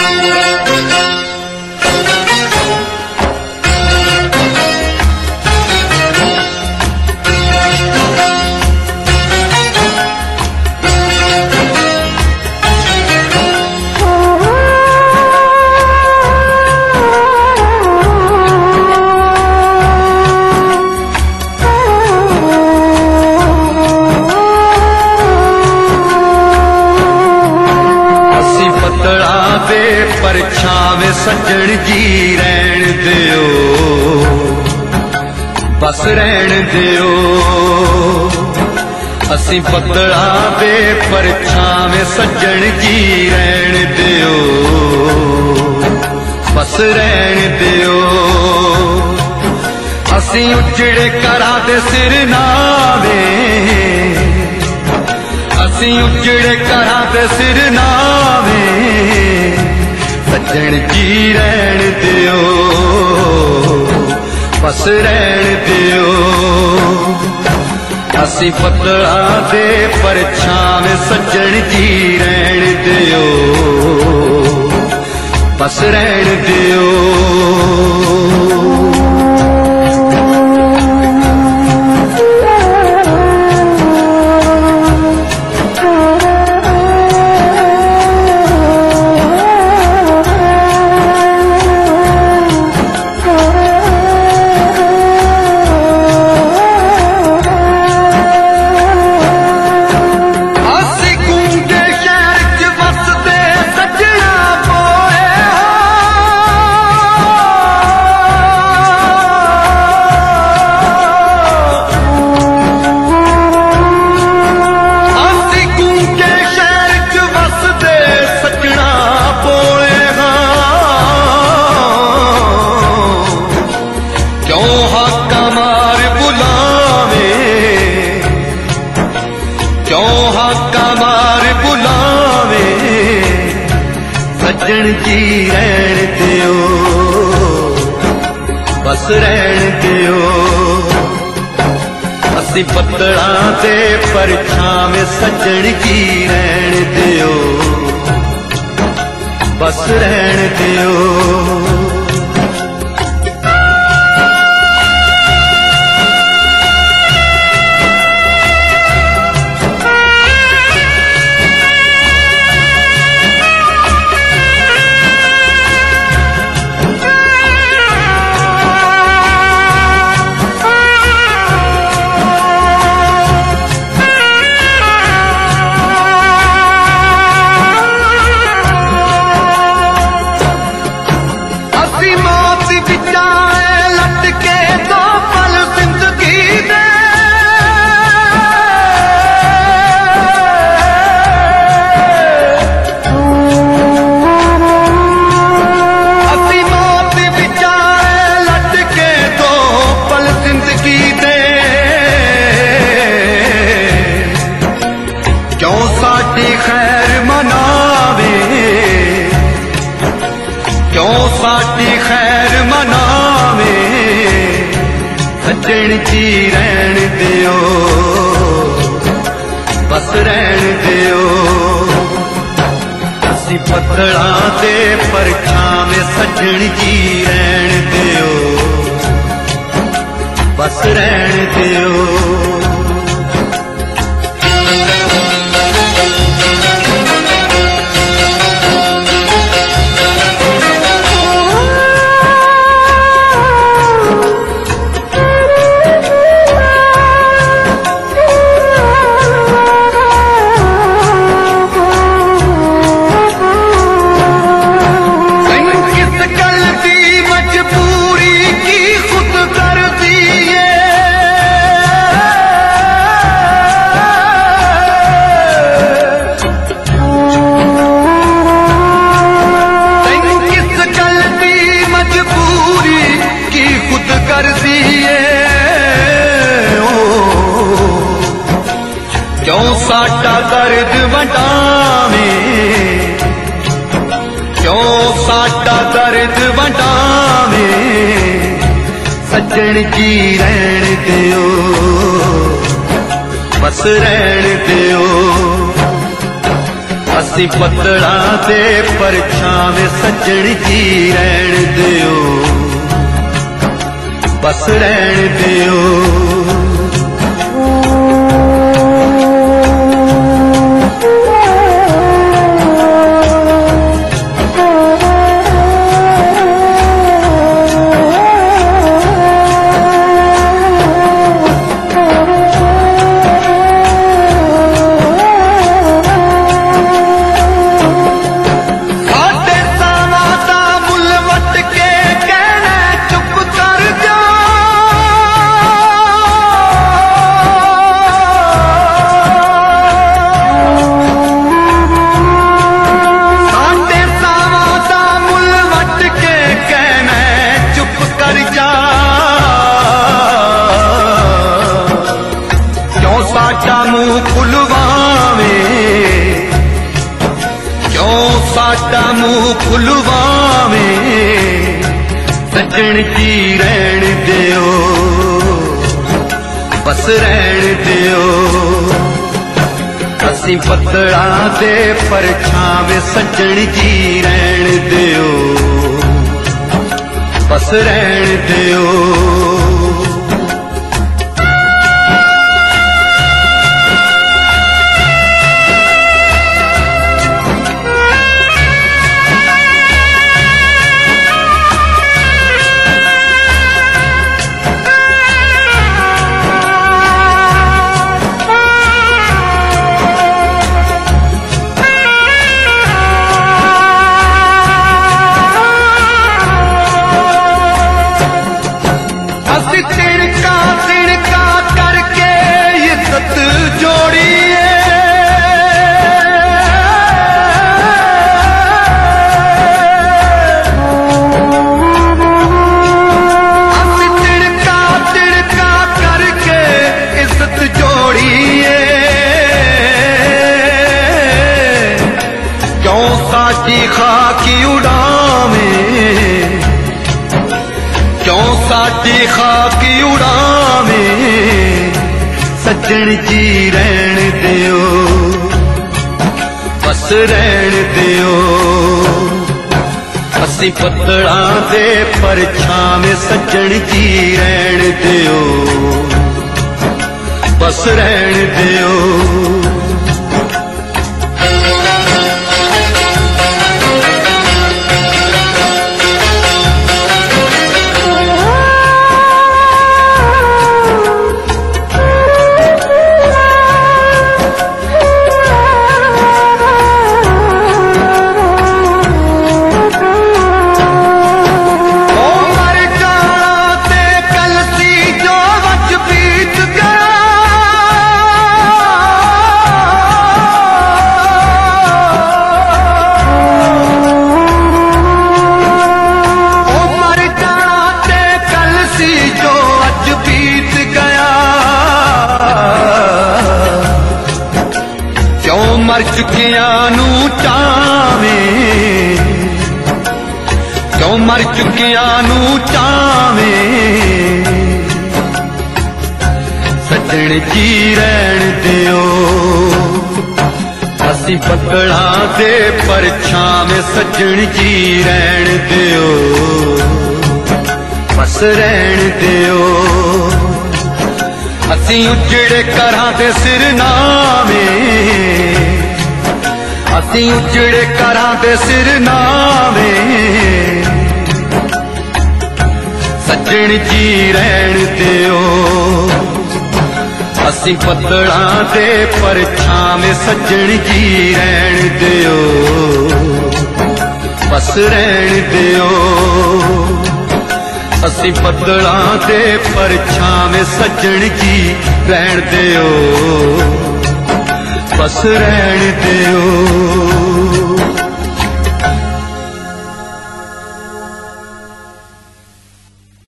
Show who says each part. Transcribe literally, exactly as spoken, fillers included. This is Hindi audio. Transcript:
Speaker 1: परछावे सज्जन जी रहन दियो, बस रहन दियो। असी बदला दे परछावे सज्जन जी रहन दियो, बस रहन दियो। असी उजड़े करा दे सिर नावे, असी उजड़े करा दे सिर नावे, सज्जन जी रहन दियो, बस रहन दियो। असी बदला दे परछावे सज्जन जी रहन दियो, बस रहन दियो। सज्जन जी रहन दियो, बस रहन दियो। असी बदला दे परछावे सज्जन जी रहन दियो, बस रहन दियो। साडी खैर मनावे, सज्जन जी रहन दियो, बस रहन दियो। असी बदला दे परछावे सज्जन जी रहन दियो, बस रहन दियो। क्यों साडा दर्द वटावे, क्यों साडा दर्द वटावे, सज्जन जी रहन दियो, बस रहन दियो। असी पतड़ा दे परछावे सजण जी रहन दियो, बस रहन दियो। साडा मुंह खुलवावे सजण जी रहन दियो, बस रहन दियो। असी पतड़ा दे परछावे सजण जी रहन दियो, बस रहन दियो। तिड़का तिड़का करके इज्जत जोड़िए, असी तिड़का तिड़का करके इज्जत जोड़िए। क्यों साडी खाकी उड़ावे, क्यों साडी खाकी उड़ावे सजण जी रहन दियो, बस रहन दियो। असी पतड़ा दे परछावे सजण जी रहन दियो, बस रहन दियो। मर चुकिया नू चावे, क्यों मर चुकिया नू चावे सजण जी रहन दियो। असी पतड़ा दे परछावे सजण जी रहन दियो, बस रहन दियो। असी उजड़े घरां दे सिरनावे, असी उजड़े घरां दे सिरनावे सजण जी रहन दियो। असी पतड़ा दे परछावे सजण जी रहन दियो, बस रहन दियो। असी पतड़ा दे परछावे सजण जी रहन दियो, बस रहन दियो।